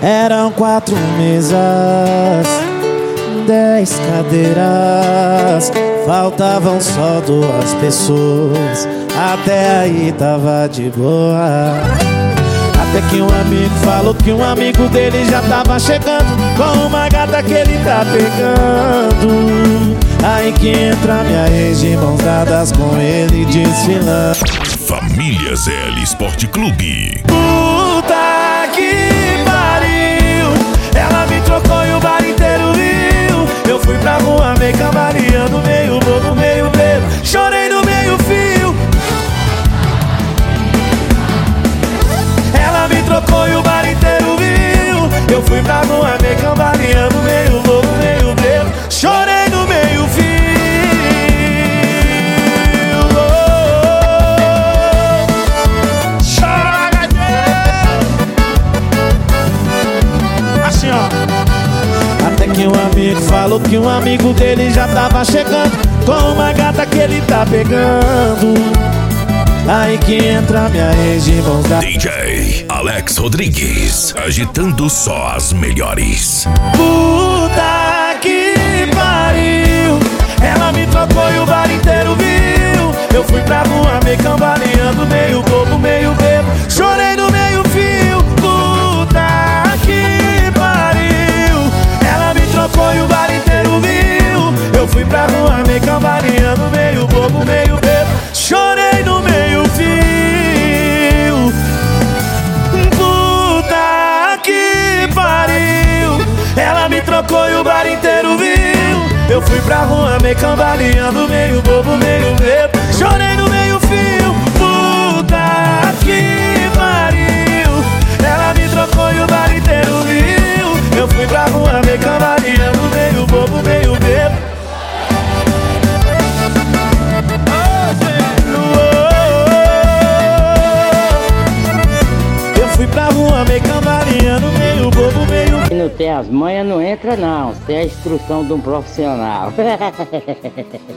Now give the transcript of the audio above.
Eram 4 mesas, 10 cadeiras, faltavam só 2 pessoas. Até aí tava de boa. Até que um amigo falou que um amigo dele já tava chegando com uma gata que ele tá pegando. Aí que entra minha ex de mãos dadas com ele desfilando. Família ZL Esporte Clube. Puta que pariu, ela me trocou e o bar inteiro viu. Eu fui pra rua meio cambaleando, meio bobo, meio bebo, chorei no meio fio. Ela me trocou e o bar inteiro viu. Eu fui pra rua meio cambaleando, meio bobo, meio bebo, chorei no meio fio. Assim, ó. Até que um amigo falou que um amigo dele já tava chegando com uma gata que ele tá pegando. Aí que entra minha ex de mãos dadas. DJ Alex Rodrigues, agitando só as melhores. Puta que pariu, ela me trocou e o bar inteiro viu. Eu fui pra rua meio cambaleando, meio bobo, meio bebo, chorei no meio fio. Puta que pariu, ela me trocou e o bar inteiro viu. Eu fui pra rua meio cambaleando, meio bobo, meio bebo, chorei no meio fio. Puta que pariu, ela me trocou e o bar inteiro viu. Eu fui pra rua meio cambaleando, meio bobo, meio bebo, chorei no meio fio. Puta que pariu, ela me trocou e o bar inteiro viu. Eu fui pra rua meio cambaleando, meio bobo, meio bebo. Eu fui pra rua meio cambaleando, meio bobo, meio... Quem não tem as manhas não entra não, tem a instrução de um profissional.